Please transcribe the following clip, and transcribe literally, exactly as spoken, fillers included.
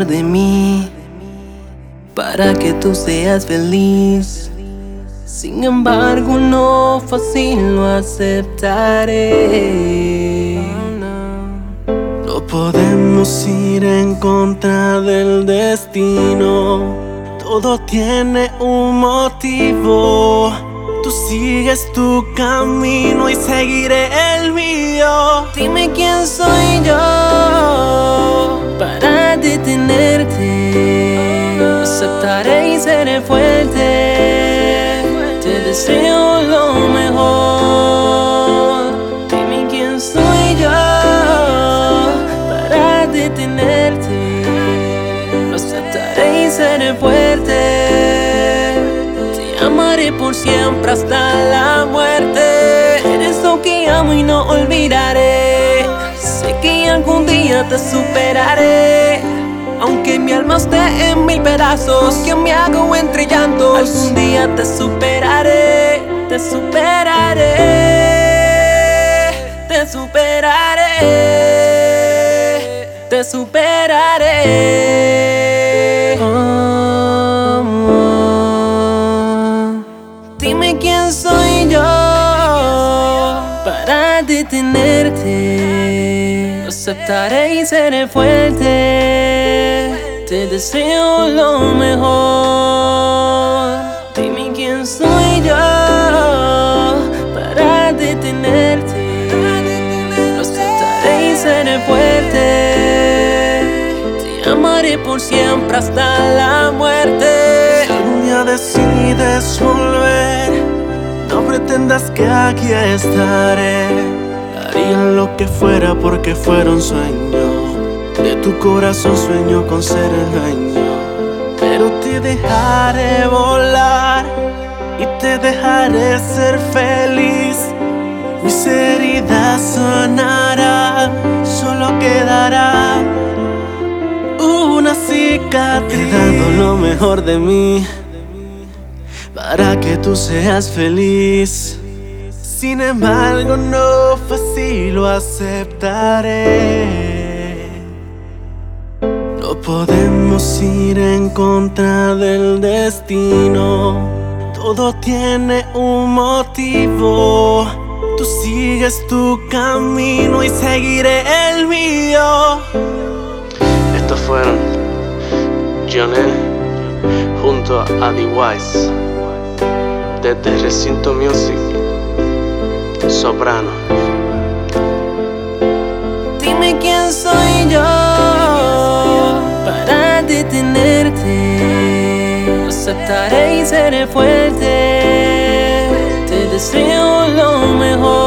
mejor de mí para que tú seas feliz. Sin embargo, no fácil lo aceptaré. No podemos ir en contra del destino. Todo tiene un motivo. Tú sigues tu camino y seguiré el mío. Dime quién soy yo para detenerte. Lo aceptaré y seré fuerte. Te deseo lo mejor. Dime quién soy yo para detenerte. Lo aceptaré y seré fuerte. Te amaré por siempre hasta la muerte. Eres lo que amo y no olvidaré. Sé que algún día te superaré. Aunque mi alma esté en mil pedazos, que me hago entre llantos, algún día te superaré, te superaré, te superaré, te superaré. Oh, oh. Dime quién soy yo para detenerte. Lo aceptaré y seré fuerte. Te deseo lo mejor. Dime quién soy yo para detenerte. Lo aceptaré y seré fuerte. Te amaré por siempre hasta la muerte. Si algún día decides volver, no pretendas que aquí estaré. Haría lo que fuera porque fuera un sueño. De tu corazón sueño con ser el dueño. Pero te dejaré volar y te dejaré ser feliz. Mis heridas sanarán, solo quedará una cicatriz. He dado lo mejor de mí para que tú seas feliz. Sin embargo, no fácil lo aceptaré. No podemos ir en contra del destino. Todo tiene un motivo. Tú sigues tu camino y seguiré el mío. Estos fueron Johnny junto a D-Wise desde Recinto Music, Soprano. Dime quién soy yo para detenerte. Lo aceptaré y seré fuerte. Te deseo lo mejor.